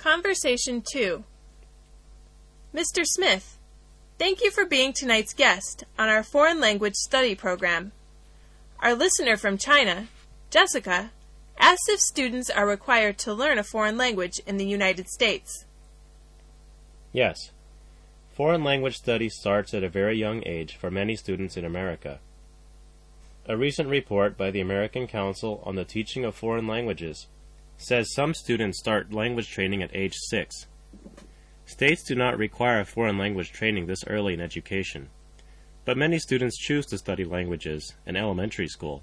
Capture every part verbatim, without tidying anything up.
Conversation two. Mister Smith, thank you for being tonight's guest on our foreign language study program. Our listener from China, Jessica, asked if students are required to learn a foreign language in the United States. Yes. Foreign language study starts at a very young age for many students in America. A recent report by the American Council on the Teaching of Foreign Languages says some students start language training at age six. States do not require foreign language training this early in education, but many students choose to study languages in elementary school.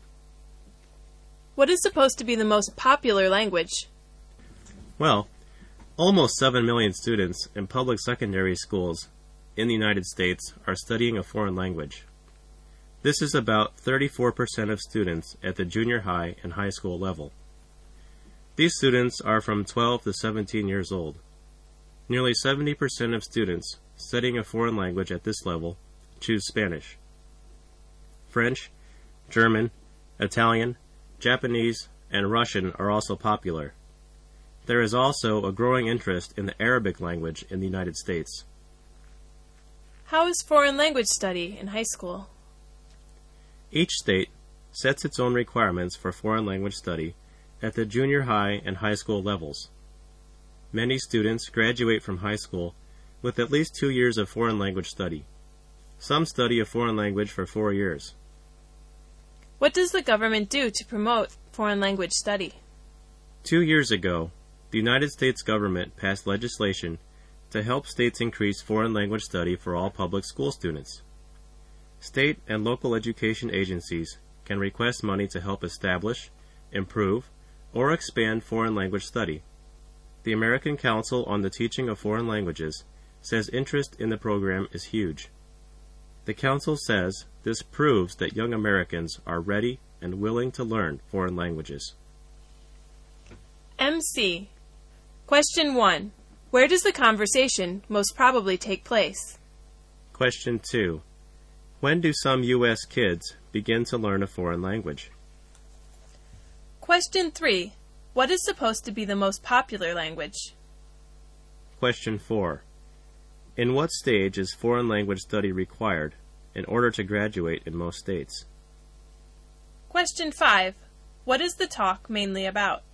What is supposed to be the most popular language? Well, almost seven million students in public secondary schools in the United States are studying a foreign language. This is about thirty-four percent of students at the junior high and high school level. These students are from twelve to seventeen years old. Nearly seventy percent of students studying a foreign language at this level choose Spanish. French, German, Italian, Japanese, and Russian are also popular. There is also a growing interest in the Arabic language in the United States. How is foreign language study in high school? Each state sets its own requirements for foreign language study at the junior high and high school levels. Many students graduate from high school with at least two years of foreign language study. Some study a foreign language for four years. What does the government do to promote foreign language study? Two years ago, the United States government passed legislation to help states increase foreign language study for all public school students. State and local education agencies can request money to help establish, improve, or expand foreign language study. The American Council on the Teaching of Foreign Languages says interest in the program is huge. The Council says this proves that young Americans are ready and willing to learn foreign languages. M C. Question one. Where does the conversation most probably take place? Question two. When do some U S kids begin to learn a foreign language? Question three. What is supposed to be the most popular language? Question four. In what stage is foreign language study required in order to graduate in most states? Question five. What is the talk mainly about?